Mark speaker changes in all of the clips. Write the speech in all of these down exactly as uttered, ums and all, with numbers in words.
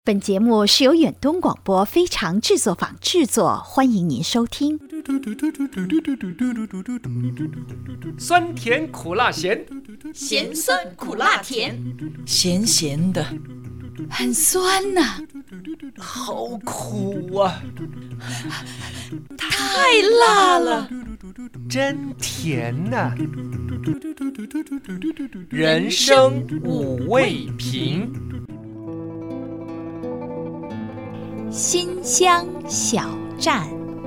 Speaker 1: 本节目是由远东广播非常制作坊制作，欢迎您收听。
Speaker 2: 酸甜苦辣咸，
Speaker 3: 咸酸苦辣甜，
Speaker 4: 咸咸的，
Speaker 3: 很酸呐、啊，
Speaker 2: 好苦啊，
Speaker 3: 太辣了，
Speaker 2: 真甜呐、啊！人生五味瓶。
Speaker 1: 新乡小站，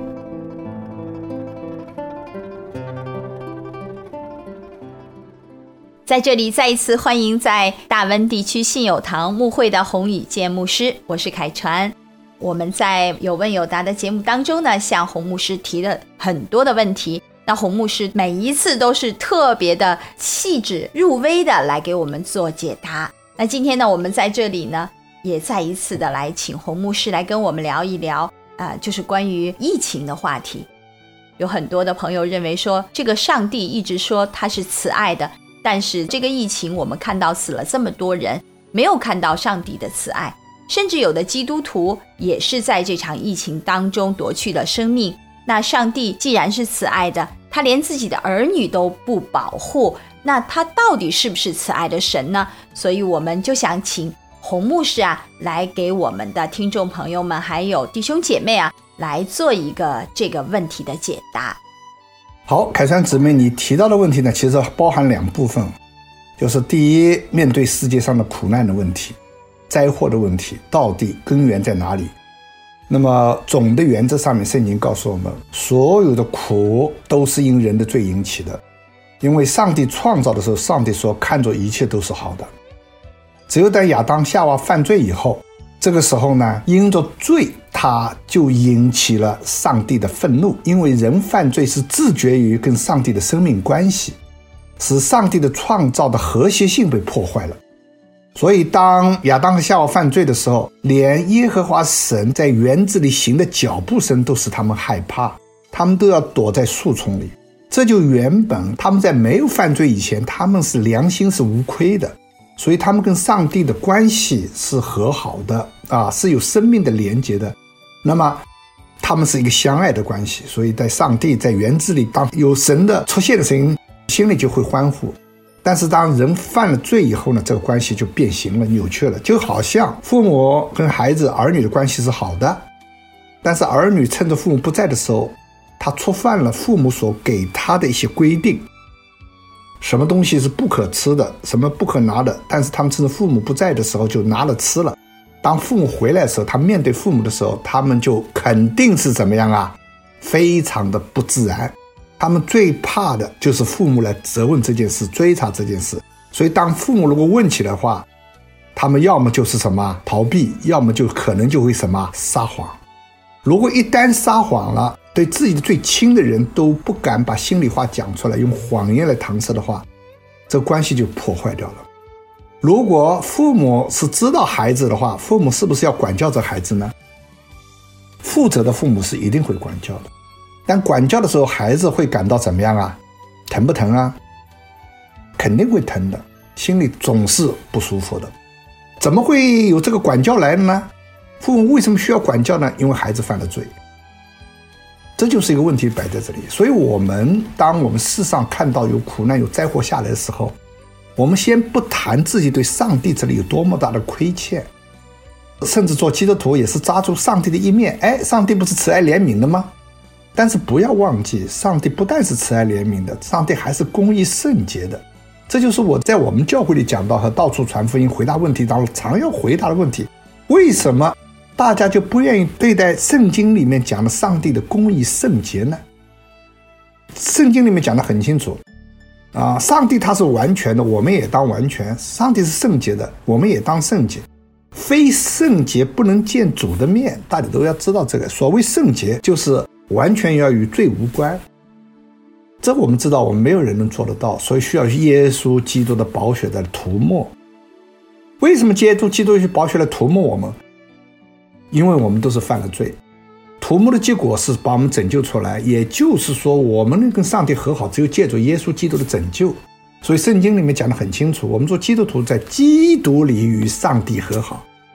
Speaker 1: 在这里再一次欢迎在大温地区信友堂牧会的洪宇健牧师，我是凯传。我们在有问有答的节目当中呢，向洪牧师提了很多的问题，那洪牧师每一次都是特别的细致入微的来给我们做解答。那今天呢，我们在这里呢也再一次的来请洪牧师来跟我们聊一聊、呃、就是关于疫情的话题。有很多的朋友认为说，这个上帝一直说他是慈爱的，但是这个疫情我们看到死了这么多人，没有看到上帝的慈爱，甚至有的基督徒也是在这场疫情当中夺去了生命。那上帝既然是慈爱的，他连自己的儿女都不保护，那他到底是不是慈爱的神呢？所以我们就想请洪牧师啊，来给我们的听众朋友们还有弟兄姐妹啊，来做一个这个问题的解答。
Speaker 5: 好，凯川姊妹，你提到的问题呢，其实包含两部分，就是第一，面对世界上的苦难的问题、灾祸的问题，到底根源在哪里？那么总的原则上面，圣经告诉我们，所有的苦都是因人的罪引起的，因为上帝创造的时候，上帝说看作一切都是好的。只有当亚当夏娃犯罪以后，这个时候呢，因着罪他就引起了上帝的愤怒，因为人犯罪是自觉于跟上帝的生命关系，使上帝的创造的和谐性被破坏了。所以当亚当和夏娃犯罪的时候，连耶和华神在园子里行的脚步声都使他们害怕，他们都要躲在树丛里。这就原本他们在没有犯罪以前，他们是良心是无亏的，所以他们跟上帝的关系是和好的啊，是有生命的连结的。那么他们是一个相爱的关系，所以在上帝在园子里，当有神的出现的声音，心里就会欢呼。但是当人犯了罪以后呢，这个关系就变形了，扭曲了，就好像父母跟孩子儿女的关系是好的，但是儿女趁着父母不在的时候，他触犯了父母所给他的一些规定，什么东西是不可吃的，什么不可拿的，但是他们趁着父母不在的时候就拿了吃了。当父母回来的时候，他面对父母的时候，他们就肯定是怎么样啊？非常的不自然。他们最怕的就是父母来责问这件事，追查这件事。所以当父母如果问起来的话，他们要么就是什么逃避，要么就可能就会什么撒谎。如果一旦撒谎了，对自己的最亲的人都不敢把心里话讲出来，用谎言来搪塞的话，这关系就破坏掉了。如果父母是知道孩子的话，父母是不是要管教这孩子呢？负责的父母是一定会管教的，但管教的时候，孩子会感到怎么样啊？疼不疼啊？肯定会疼的，心里总是不舒服的。怎么会有这个管教来的呢？父母为什么需要管教呢？因为孩子犯了罪。这就是一个问题摆在这里。所以我们当我们世上看到有苦难有灾祸下来的时候，我们先不谈自己对上帝这里有多么大的亏欠，甚至做基督徒也是抓住上帝的一面，哎，上帝不是慈爱怜悯的吗？但是不要忘记，上帝不但是慈爱怜悯的，上帝还是公义圣洁的。这就是我在我们教会里讲到和到处传福音回答问题当中常要回答的问题。为什么大家就不愿意对待圣经里面讲的上帝的公义圣洁呢？圣经里面讲得很清楚啊，上帝他是完全的，我们也当完全；上帝是圣洁的，我们也当圣洁。非圣洁不能见主的面，大家都要知道这个。所谓圣洁，就是完全要与罪无关。这我们知道，我们没有人能做得到，所以需要耶稣基督的宝血的涂抹。为什么耶稣基督去宝血来涂抹我们？因为我们都是犯了罪，涂抹的结果是把我们拯救出来，也就是说我们能跟上帝和好，只有借助耶稣基督的拯救。所以圣经里面讲得很清楚，我们做基督徒在基督里与上帝和好。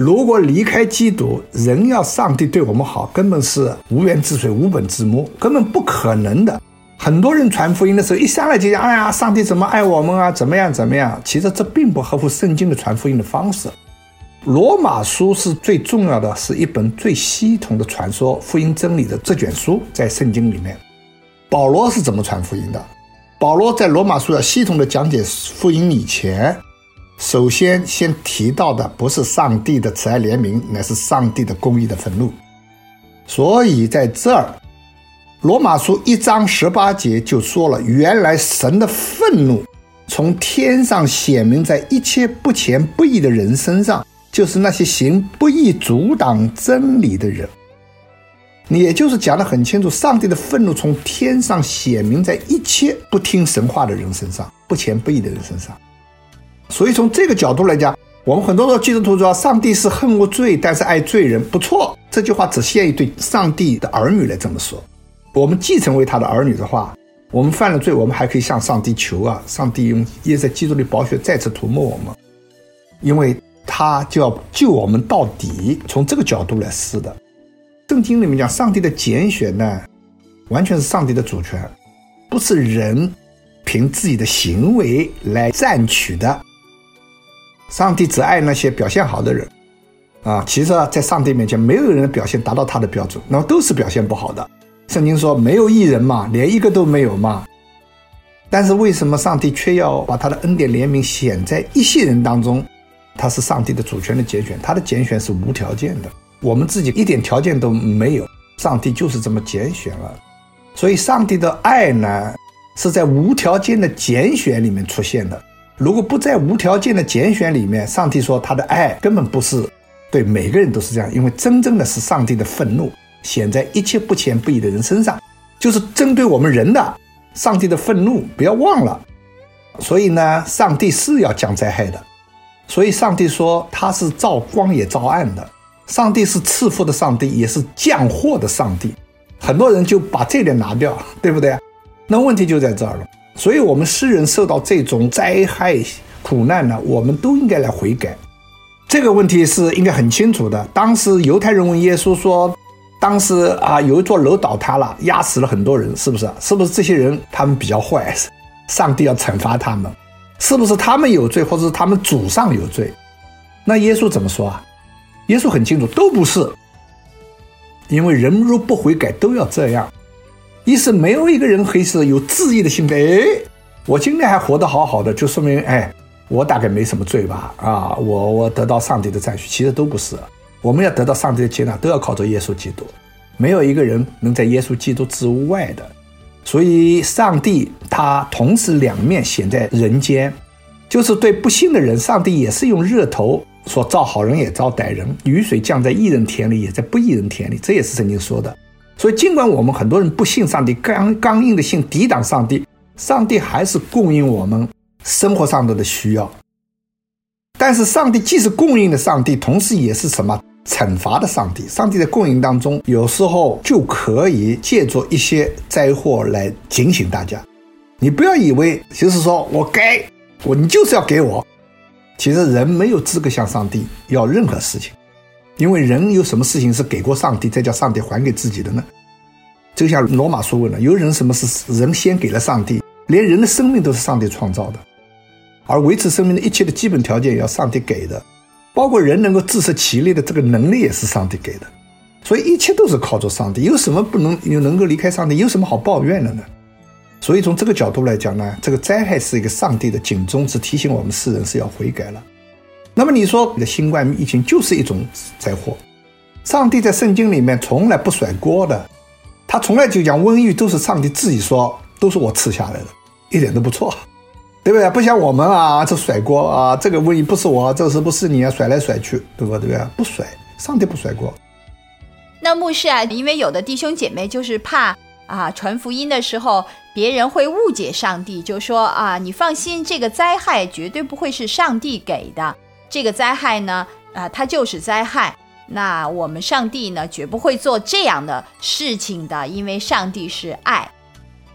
Speaker 5: 如果离开基督，人要上帝对我们好，根本是无源之水、无本之木，根本不可能的。很多人传福音的时候，一上来就讲，哎呀，上帝怎么爱我们啊，怎么样怎么样。其实这并不合乎圣经的传福音的方式。罗马书是最重要的，是一本最系统的传说福音真理的这卷书，在圣经里面。保罗是怎么传福音的？保罗在罗马书要系统的讲解福音以前，首先先提到的不是上帝的慈爱怜悯，乃是上帝的公义的愤怒。所以在这儿罗马书一章十八节就说了，原来神的愤怒从天上显明在一切不虔不义的人身上，就是那些行不义阻挡真理的人。你也就是讲得很清楚，上帝的愤怒从天上显明在一切不听神话的人身上，不虔不义的人身上。所以从这个角度来讲，我们很多的基督徒说上帝是恨恶罪但是爱罪人，不错，这句话只限于对上帝的儿女来这么说。我们既成为他的儿女的话，我们犯了罪，我们还可以向上帝求啊，上帝用耶在基督里宝血再次涂抹我们，因为他就要救我们到底。从这个角度来是的。圣经里面讲上帝的拣选呢，完全是上帝的主权，不是人凭自己的行为来占取的。上帝只爱那些表现好的人啊，其实在上帝面前没有人的表现达到他的标准，那么都是表现不好的。圣经说没有义人嘛，连一个都没有嘛。但是为什么上帝却要把他的恩典怜悯显在一些人当中？他是上帝的主权的拣选，他的拣选是无条件的，我们自己一点条件都没有，上帝就是这么拣选了。所以上帝的爱呢，是在无条件的拣选里面出现的。如果不在无条件的拣选里面，上帝说他的爱根本不是对每个人都是这样，因为真正的是上帝的愤怒显在一切不虔不义的人身上，就是针对我们人的上帝的愤怒，不要忘了。所以呢，上帝是要降灾害的，所以上帝说他是造光也造暗的，上帝是赐福的上帝，也是降祸的上帝。很多人就把这点拿掉，对不对？那问题就在这儿了。所以我们世人受到这种灾害苦难呢，我们都应该来悔改。这个问题是应该很清楚的。当时犹太人问耶稣说，当时啊有一座楼倒塌了，压死了很多人，是不是？是不是这些人他们比较坏，上帝要惩罚他们？是不是他们有罪，或者是他们祖上有罪？那耶稣怎么说啊？耶稣很清楚，都不是。因为人若不悔改都要这样，意思没有一个人可以是有自义的心态，哎，我今天还活得好好的，就说明哎，我大概没什么罪吧，啊，我我得到上帝的赞许，其实都不是。我们要得到上帝的接纳，都要靠着耶稣基督，没有一个人能在耶稣基督之外的。所以上帝他同时两面显在人间，就是对不信的人，上帝也是用热头说造好人也造歹人，雨水降在义人田里也在不义人田里，这也是圣经说的。所以尽管我们很多人不信上帝，刚刚硬的信抵挡上帝，上帝还是供应我们生活上的需要。但是上帝既是供应的上帝，同时也是什么？惩罚的上帝。上帝在供应当中有时候就可以借助一些灾祸来警醒大家。你不要以为就是说我该我你就是要给我，其实人没有资格向上帝要任何事情，因为人有什么事情是给过上帝再叫上帝还给自己的呢？就像罗马书问了，有人什么是人先给了上帝？连人的生命都是上帝创造的，而维持生命的一切的基本条件也要上帝给的，包括人能够自食其力的这个能力也是上帝给的。所以一切都是靠着上帝，有什么不能有能够离开上帝，有什么好抱怨的呢？所以从这个角度来讲呢，这个灾害是一个上帝的警钟，是提醒我们世人是要悔改了。那么你说新冠疫情就是一种灾祸，上帝在圣经里面从来不甩锅的，他从来就讲瘟疫都是上帝自己说，都是我赐下来的，一点都不错，对不对？不像我们啊，这甩锅啊，这个瘟疫不是我，这是不是你啊，甩来甩去，对不对？不甩，上帝不甩锅。
Speaker 1: 那牧师啊，因为有的弟兄姐妹就是怕啊传福音的时候别人会误解上帝，就说啊你放心，这个灾害绝对不会是上帝给的，这个灾害呢啊它就是灾害，那我们上帝呢绝不会做这样的事情的，因为上帝是爱。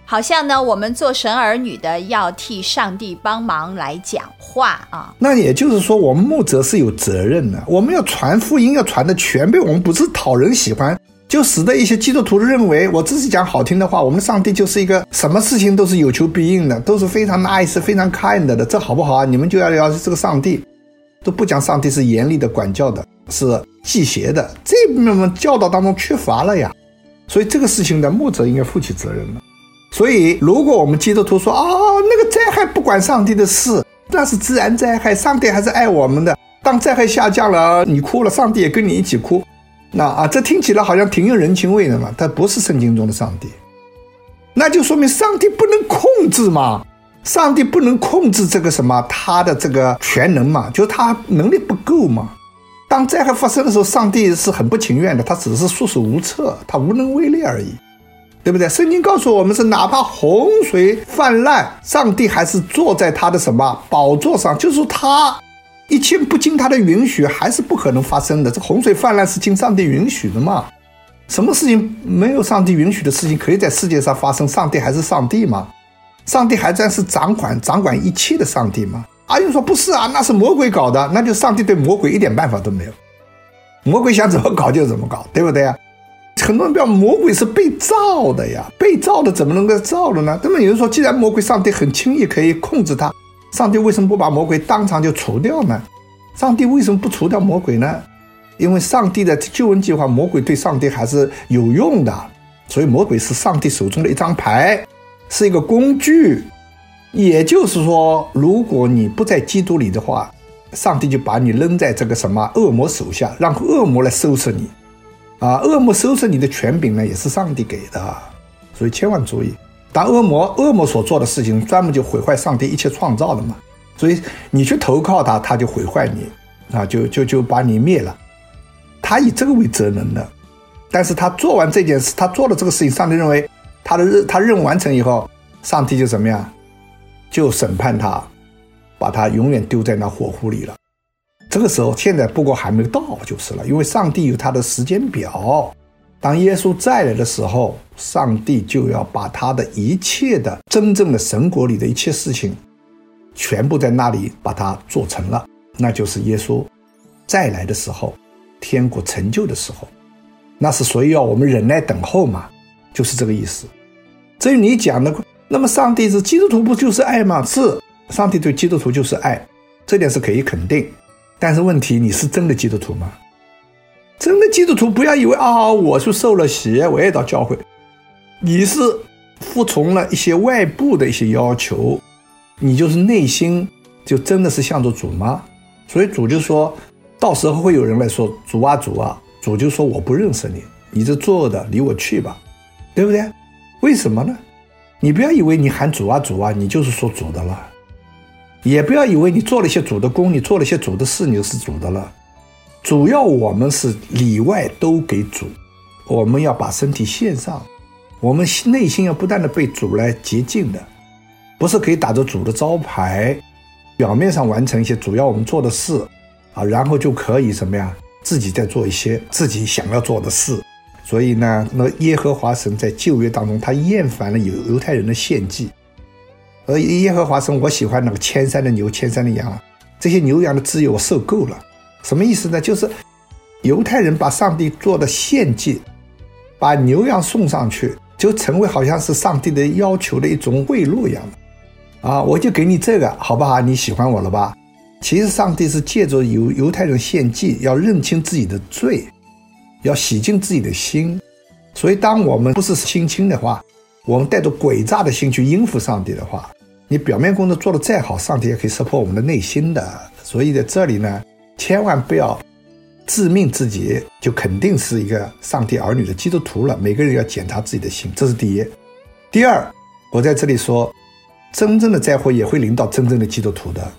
Speaker 1: 好像呢，我们做神儿女的要替上帝帮忙来讲话啊。
Speaker 5: 那也就是说，我们牧者是有责任的，我们要传福音，要传的全备，我们不是讨人喜欢，就使得一些基督徒认为，我只是讲好听的话，我们上帝就是一个什么事情都是有求必应的，都是非常 nice 非常 kind 的，这好不好啊？你们就要要这个上帝，都不讲上帝是严厉的管教的，是忌邪的，这么教导当中缺乏了呀。所以这个事情的牧者应该负起责任了。所以如果我们基督徒说啊，那个灾害不管上帝的事，那是自然灾害，上帝还是爱我们的，当灾害下降了，你哭了，上帝也跟你一起哭，那啊，这听起来好像挺有人情味的嘛，但不是圣经中的上帝。那就说明上帝不能控制嘛，上帝不能控制这个什么他的这个全能嘛，就是他能力不够嘛。当灾害发生的时候，上帝是很不情愿的，他只是束手无策，他无能为力而已，对不对？圣经告诉我们是哪怕洪水泛滥，上帝还是坐在他的什么宝座上，就是说他一切不经他的允许还是不可能发生的。这洪水泛滥是经上帝允许的嘛？什么事情没有上帝允许的事情可以在世界上发生？上帝还是上帝嘛？上帝还在是掌管掌管一切的上帝嘛？啊，又说不是啊，那是魔鬼搞的，那就上帝对魔鬼一点办法都没有，魔鬼想怎么搞就怎么搞，对不对啊？很多人表魔鬼是被造的呀，被造的怎么能够造了呢？那么有人说，既然魔鬼上帝很轻易可以控制他，上帝为什么不把魔鬼当场就除掉呢？上帝为什么不除掉魔鬼呢？因为上帝的救恩计划，魔鬼对上帝还是有用的，所以魔鬼是上帝手中的一张牌，是一个工具。也就是说，如果你不在基督里的话，上帝就把你扔在这个什么恶魔手下，让恶魔来收拾你啊！恶魔收拾你的权柄呢，也是上帝给的，所以千万注意。当恶魔恶魔所做的事情，专门就毁坏上帝一切创造的嘛，所以你去投靠他，他就毁坏你啊，就就就把你灭了。他以这个为责任的，但是他做完这件事，他做了这个事情，上帝认为他的任他任务完成以后，上帝就怎么样？就审判他，把他永远丢在那火湖里了。这个时候现在不过还没有到就是了，因为上帝有他的时间表，当耶稣再来的时候，上帝就要把他的一切的真正的神国里的一切事情全部在那里把它做成了，那就是耶稣再来的时候，天国成就的时候，那是所以要我们忍耐等候嘛，就是这个意思。至于你讲的，那么上帝是基督徒不就是爱吗？是，上帝对基督徒就是爱，这点是可以肯定。但是问题，你是真的基督徒吗？真的基督徒不要以为啊，我是受了洗，我也到教会，你是服从了一些外部的一些要求，你就是内心就真的是向着主吗？所以主就说，到时候会有人来说，主啊主啊，主就说我不认识你，你这作恶的离我去吧，对不对？为什么呢？你不要以为你喊主啊主啊，你就是说主的了，也不要以为你做了一些主的功，你做了一些主的事，你就是主的了。主要我们是里外都给主，我们要把身体献上，我们内心要不断的被主来洁净的，不是可以打着主的招牌，表面上完成一些主要我们做的事啊，然后就可以什么呀，自己在做一些自己想要做的事。所以呢，那耶和华神在旧约当中，他厌烦了犹犹太人的献祭，而耶和华神，我喜欢那个千山的牛，千山的羊，这些牛羊的脂油我受够了。什么意思呢？就是犹太人把上帝做的献祭，把牛羊送上去，就成为好像是上帝的要求的一种贿赂一样的啊！我就给你这个，好不好？你喜欢我了吧？其实上帝是借着犹犹太人献祭，要认清自己的罪，要洗净自己的心。所以当我们不是心清的话，我们带着诡诈的心去应付上帝的话，你表面工作做得再好，上帝也可以识破我们的内心的。所以在这里呢，千万不要自命自己就肯定是一个上帝儿女的基督徒了，每个人要检查自己的心，这是第一。第二，我在这里说，真正的灾祸也会临到真正的基督徒的。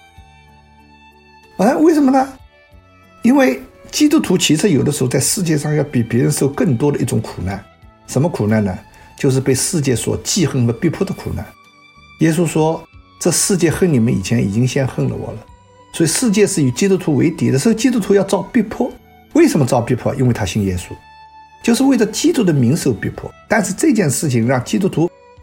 Speaker 5: 啊，为什么呢？因为基督徒其实有的时候在世界上要比别人受更多的一种苦难。什么苦难呢？就是被世界所记恨和逼迫的苦难。耶稣说，这世界恨你们以前已经先恨了我了。所以世界是与基督徒为敌的，所以基督徒要遭逼迫。为什么遭逼迫？因为他信耶稣，就是为了基督的名受逼迫。但是这件事情让基督徒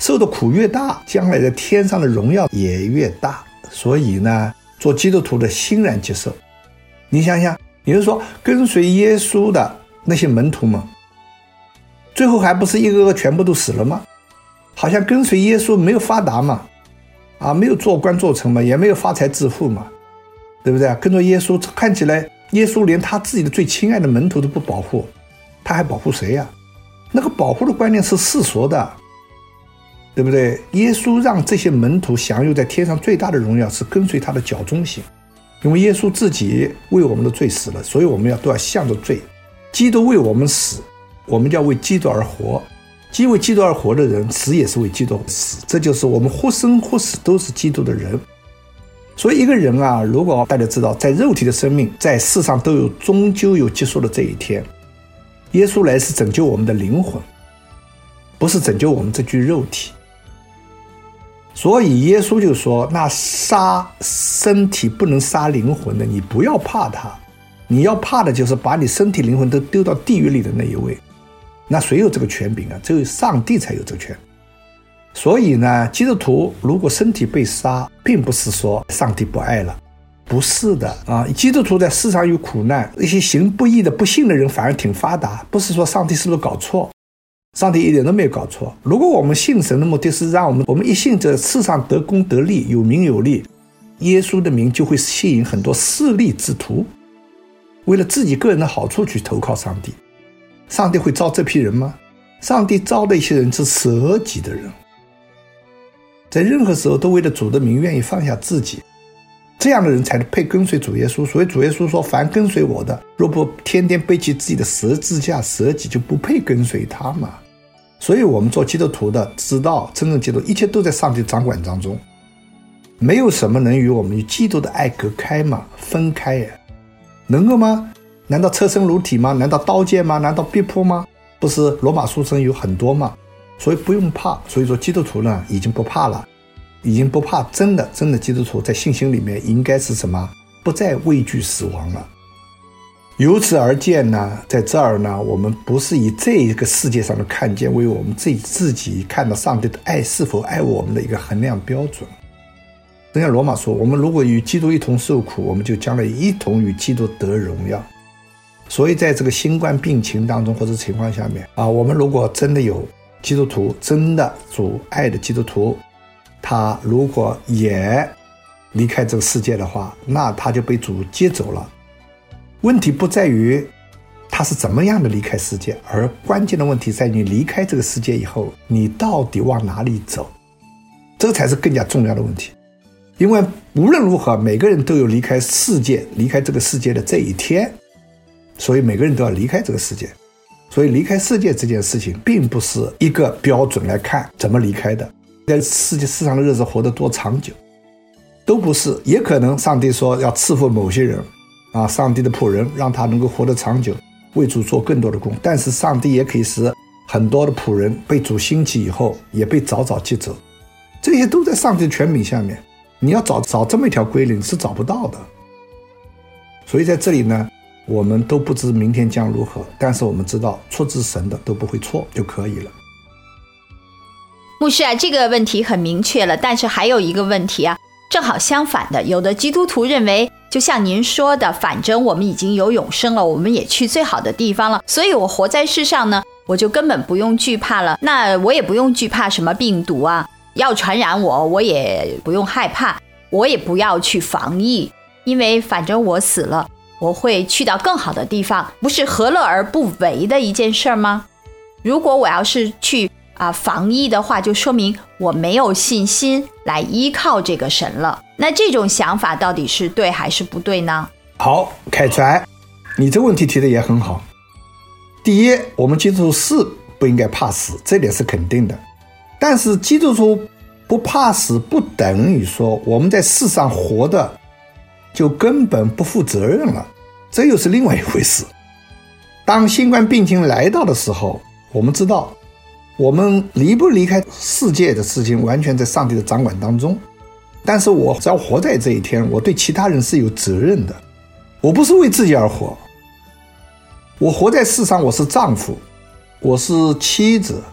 Speaker 5: 受的苦越大，将来在天上的荣耀也越大。所以呢，做基督徒的欣然接受。你想想，也就是说跟随耶稣的那些门徒们，最后还不是一个个全部都死了吗？好像跟随耶稣没有发达嘛，啊，没有做官做成嘛，也没有发财致富嘛，对不对？跟着耶稣，看起来耶稣连他自己的最亲爱的门徒都不保护，他还保护谁呀？那个保护的观念是世俗的，对不对？耶稣让这些门徒享有在天上最大的荣耀，是跟随他的脚中行。因为耶稣自己为我们的罪死了，所以我们要都要向着罪。基督为我们死，我们就要为基督而活。既为基督而活的人，死也是为基督死。这就是我们或生或死都是基督的人。所以一个人啊，如果大家知道，在肉体的生命在世上都有终究有结束的这一天，耶稣来是拯救我们的灵魂，不是拯救我们这具肉体。所以耶稣就说，那杀身体不能杀灵魂的，你不要怕他，你要怕的就是把你身体灵魂都丢到地狱里的那一位。那谁有这个权柄啊？只有上帝才有这个权。所以呢，基督徒如果身体被杀，并不是说上帝不爱了，不是的啊。基督徒在世上有苦难，一些行不义的不信的人反而挺发达，不是说上帝是不是搞错，上帝一点都没有搞错。如果我们信神的目的是让我们我们一信这世上得功得利，有名有利，耶稣的名就会吸引很多势利之徒，为了自己个人的好处去投靠上帝。上帝会招这批人吗？上帝招的一些人是舍己的人，在任何时候都为了主的名愿意放下自己，这样的人才配跟随主耶稣。所以主耶稣说，凡跟随我的，若不天天背起自己的十字架舍己，就不配跟随他嘛。所以我们做基督徒的知道，真正基督一切都在上帝掌管当中，没有什么能与我们与基督的爱隔开嘛，分开呀，能够吗？难道车身如体吗？难道刀剑吗？难道逼迫吗？不是罗马书生有很多吗？所以不用怕。所以说基督徒呢，已经不怕了，已经不怕。真的真的基督徒在信心里面应该是什么？不再畏惧死亡了。由此而见呢，在这儿呢，我们不是以这个世界上的看见为我们自己自己看到上帝的爱是否爱我们的一个衡量标准。正像罗马说，我们如果与基督一同受苦，我们就将来一同与基督得荣耀。所以在这个新冠病情当中或者情况下面啊，我们如果真的有基督徒，真的主爱的基督徒，他如果也离开这个世界的话，那他就被主接走了。问题不在于他是怎么样的离开世界，而关键的问题在于你离开这个世界以后，你到底往哪里走，这个才是更加重要的问题。因为无论如何，每个人都有离开世界离开这个世界的这一天，所以每个人都要离开这个世界。所以离开世界这件事情并不是一个标准来看怎么离开的，在世界世上的日子活得多长久都不是。也可能上帝说要赐福某些人啊，上帝的仆人让他能够活得长久，为主做更多的工，但是上帝也可以使很多的仆人被主兴起以后也被早早接走，这些都在上帝的权柄下面。你要找找这么一条规律是找不到的。所以在这里呢，我们都不知明天将如何，但是我们知道出自神的都不会错就可以了。
Speaker 1: 牧师啊，这个问题很明确了，但是还有一个问题啊，正好相反的，有的基督徒认为就像您说的，反正我们已经有永生了，我们也去最好的地方了，所以我活在世上呢，我就根本不用惧怕了，那我也不用惧怕什么病毒啊，要传染我我也不用害怕，我也不要去防疫，因为反正我死了，我会去到更好的地方，不是何乐而不为的一件事吗？如果我要是去啊防疫的话，就说明我没有信心来依靠这个神了。那这种想法到底是对还是不对呢？
Speaker 5: 好，凯传，你这问题提的也很好。第一，我们基督徒是不应该怕死，这点是肯定的。但是基督徒不怕死不等于说我们在世上活的就根本不负责任了，这又是另外一回事。当新冠病情来到的时候，我们知道我们离不离开世界的事情完全在上帝的掌管当中，但是我只要活在这一天，我对其他人是有责任的。我不是为自己而活，我活在世上，我是丈夫，我是妻子，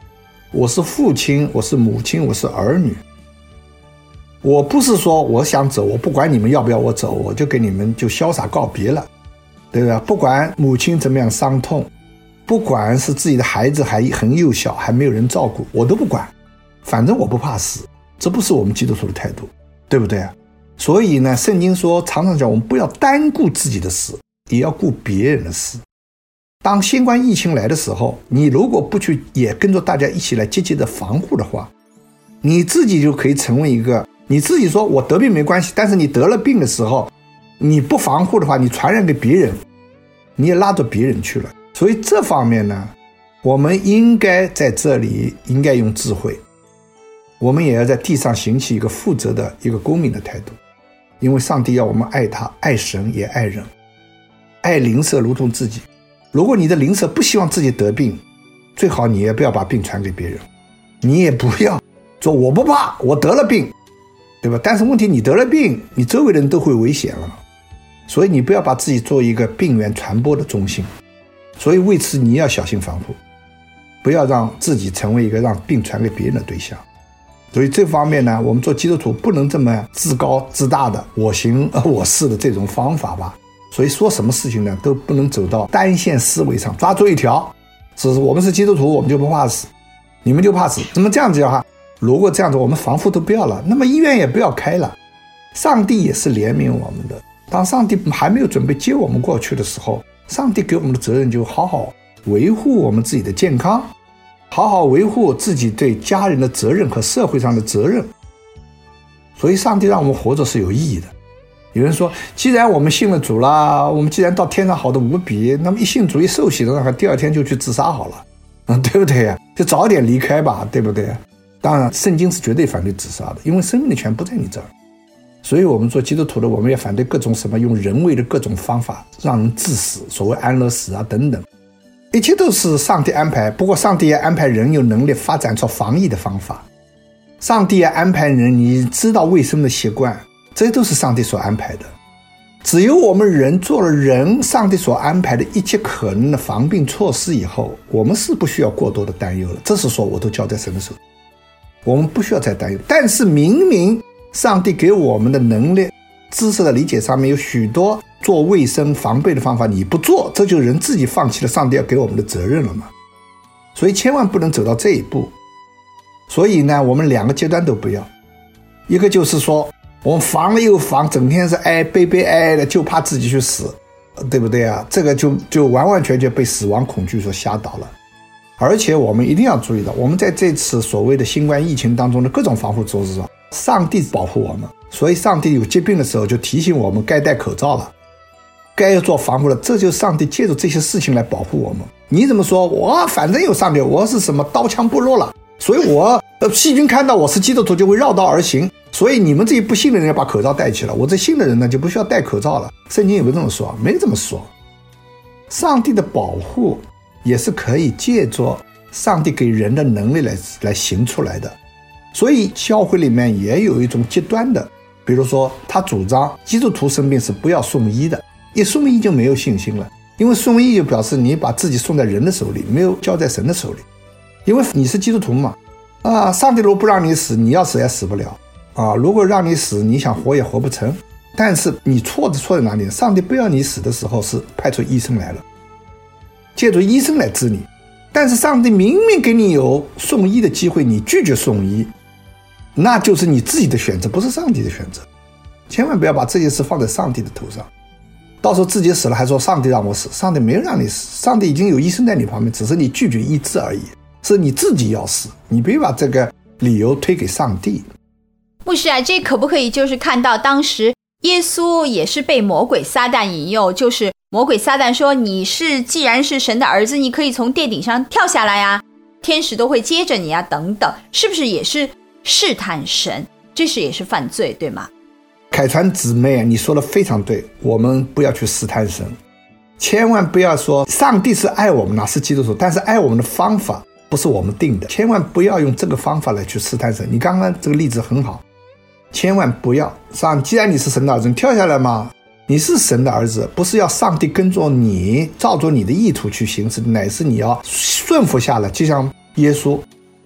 Speaker 5: 我是父亲，我是母亲，我是儿女。我不是说我想走，我不管你们要不要我走，我就跟你们就潇洒告别了，对吧？不管母亲怎么样伤痛，不管是自己的孩子还很幼小，还没有人照顾，我都不管，反正我不怕死。这不是我们基督徒的态度，对不对啊？所以呢，圣经说常常讲我们不要单顾自己的事，也要顾别人的事。当新冠疫情来的时候，你如果不去也跟着大家一起来积极的防护的话，你自己就可以成为一个，你自己说我得病没关系，但是你得了病的时候，你不防护的话，你传染给别人，你也拉着别人去了。所以这方面呢，我们应该在这里应该用智慧，我们也要在地上行起一个负责的一个公民的态度。因为上帝要我们爱他，爱神也爱人，爱邻舍如同自己。如果你的邻舍不希望自己得病，最好你也不要把病传给别人，你也不要说我不怕，我得了病，对吧？但是问题你得了病，你周围的人都会危险了，所以你不要把自己做一个病源传播的中心。所以为此你要小心防护，不要让自己成为一个让病传给别人的对象。所以这方面呢，我们做基督徒不能这么自高自大的我行我素的这种方法吧。所以说什么事情呢，都不能走到单线思维上，抓住一条，是我们是基督徒，我们就不怕死，你们就怕死，怎么这样子哈？如果这样子，我们防护都不要了，那么医院也不要开了。上帝也是怜悯我们的，当上帝还没有准备接我们过去的时候，上帝给我们的责任就好好维护我们自己的健康，好好维护自己对家人的责任和社会上的责任。所以上帝让我们活着是有意义的。有人说，既然我们信了主了，我们既然到天上好的无比，那么一信主一受洗的话，第二天就去自杀好了，嗯，对不对呀？就早点离开吧，对不对？当然圣经是绝对反对自杀的，因为生命的权不在你这儿。所以我们做基督徒的，我们也反对各种什么用人为的各种方法让人致死，所谓安乐死啊等等，一切都是上帝安排。不过上帝也安排人有能力发展出防疫的方法，上帝也安排人你知道卫生的习惯，这都是上帝所安排的。只有我们人做了人上帝所安排的一切可能的防病措施以后，我们是不需要过多的担忧了。这是说我都交在神的手，我们不需要再担忧。但是明明上帝给我们的能力知识的理解上面有许多做卫生防备的方法，你不做，这就是人自己放弃了上帝要给我们的责任了嘛。所以千万不能走到这一步。所以呢，我们两个阶段都不要。一个就是说我们防了又防，整天是哀悲悲哀哀的，就怕自己去死，对不对啊？这个就就完完全全被死亡恐惧所吓倒了。而且我们一定要注意到，我们在这次所谓的新冠疫情当中的各种防护措施上，上帝保护我们，所以上帝有疾病的时候就提醒我们该戴口罩了，该要做防护了。这就是上帝借助这些事情来保护我们。你怎么说我反正有上帝，我是什么刀枪不入了，所以我呃细菌看到我是基督徒就会绕道而行，所以你们这些不信的人要把口罩戴起来，我这信的人呢就不需要戴口罩了。圣经有没有这么说？没这么说。上帝的保护也是可以借助上帝给人的能力来来行出来的。所以教会里面也有一种极端的，比如说他主张基督徒生病是不要送医的，一送医就没有信心了，因为送医就表示你把自己送在人的手里，没有交在神的手里。因为你是基督徒嘛，啊，上帝如果不让你死，你要死也死不了啊，如果让你死，你想活也活不成。但是你错的错在哪里？上帝不要你死的时候是派出医生来了，借助医生来治你。但是上帝明明给你有送医的机会，你拒绝送医，那就是你自己的选择，不是上帝的选择。千万不要把这件事放在上帝的头上，到时候自己死了还说上帝让我死，上帝没有让你死，上帝已经有医生在你旁边，只是你拒绝医治而已，是你自己要死，你别把这个理由推给上帝。
Speaker 1: 牧师啊，这可不可以就是看到当时耶稣也是被魔鬼撒旦引诱，就是魔鬼撒旦说你是既然是神的儿子，你可以从殿顶上跳下来啊，天使都会接着你啊等等，是不是也是试探神？这是也是犯罪对吗？
Speaker 5: 凯传姊妹，你说的非常对，我们不要去试探神，千万不要说上帝是爱我们，哪是基督徒，但是爱我们的方法不是我们定的，千万不要用这个方法来去试探神。你刚刚这个例子很好，千万不要上，既然你是神的儿子，你跳下来嘛，你是神的儿子，不是要上帝跟着你照着你的意图去行事，乃是你要顺服下来，就像耶稣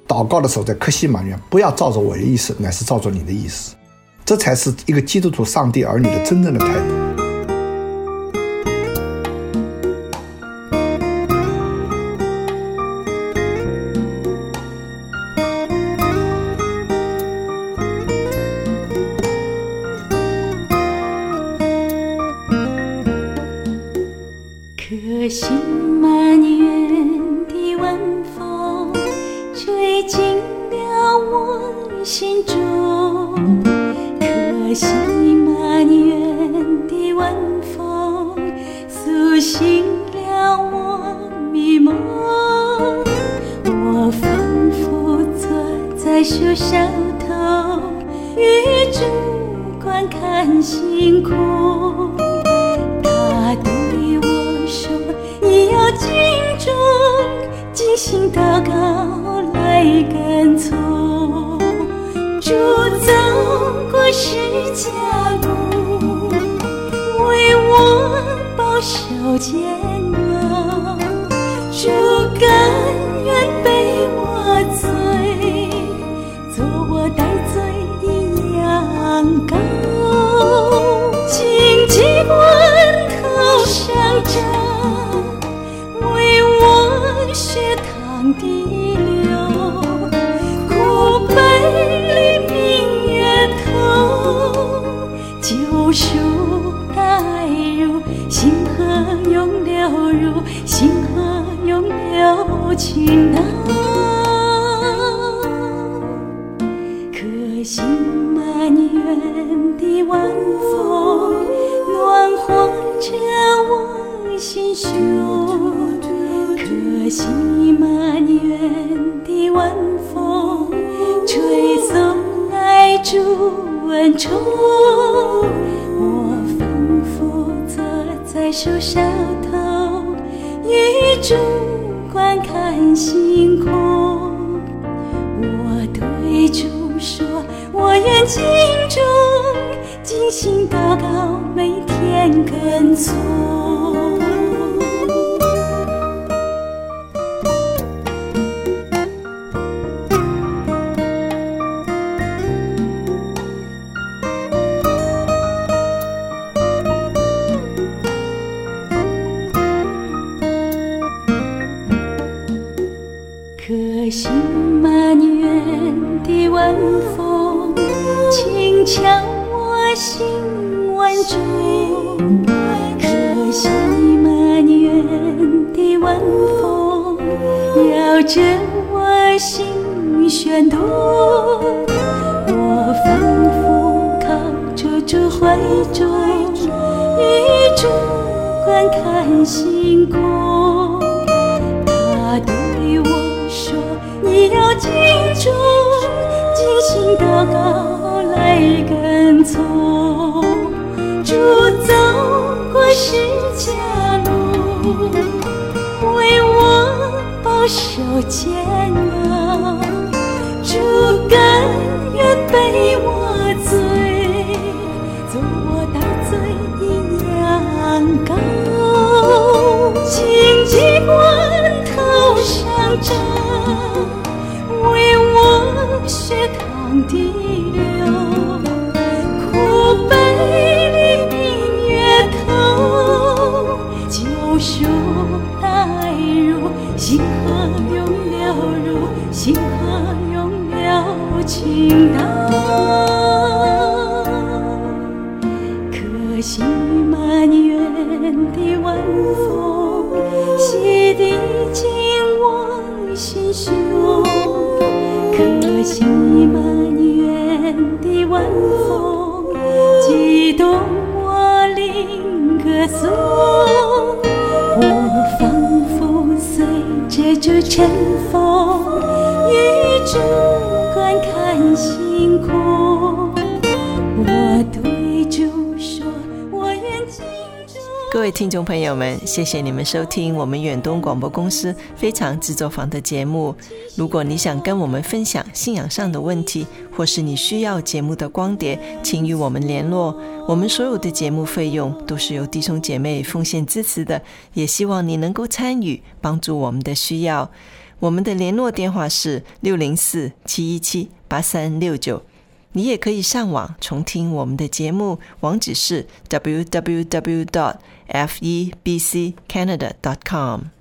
Speaker 5: 祷告的时候在客西马尼园，不要照着我的意思，乃是照着你的意思。这才是一个基督徒上帝儿女的真正的态度。
Speaker 6: 客西马尼园的晚风吹进了我心中，客西马尼园的晚风苏醒了我迷梦，我仿佛坐在树梢头，雨中观看星空。他对我说，你要敬重，精心祷告来跟从，主走过十架路，为我保守煎熬，主甘愿背我罪，做我代罪的羊羔，荆棘冠头上长，为我血淌的流，苦悲里明月头，救赎带入，星河涌流入，星河涌流倾倒。客西马尼园的晚风暖和着我心胸，客西马尼园的晚风吹送来主恩宠，我仿佛坐在树梢头，雨中观看星空。我对主说，我愿敬重，精心祷告，每天跟从。客西马尼园的晚风轻敲我心弯中，客西马尼园的晚风摇着我心旋动，我仿佛靠着主怀中，雨中观看星空。他对我说，你要敬重，精心祷告来跟从，主走过十架路，为我保守煎熬，主甘愿背我罪，做我代罪的羊羔，荆棘冠头上长，为我血淌的流，苦悲里明月头，救赎带入，星河涌流入，星河涌流倾倒。客西马尼园的晚风洗涤进我心胸，客西马尼园的晚风激动我灵歌颂，我仿佛随着主乘风，雨中观看星空。我对主说，我愿敬重。
Speaker 4: 各位听众朋友们，谢谢你们收听我们远东广播公司非常制作坊的节目。如果你想跟我们分享信仰上的问题，或是你需要节目的光碟，请与我们联络。我们所有的节目费用都是由弟兄姐妹奉献支持的，也希望你能够参与，帮助我们的需要。 我们的联络电话是六零四七一七八三六九。你也可以上网重听我们的节目，网址是 double-u double-u double-u dot f e b c canada dot com。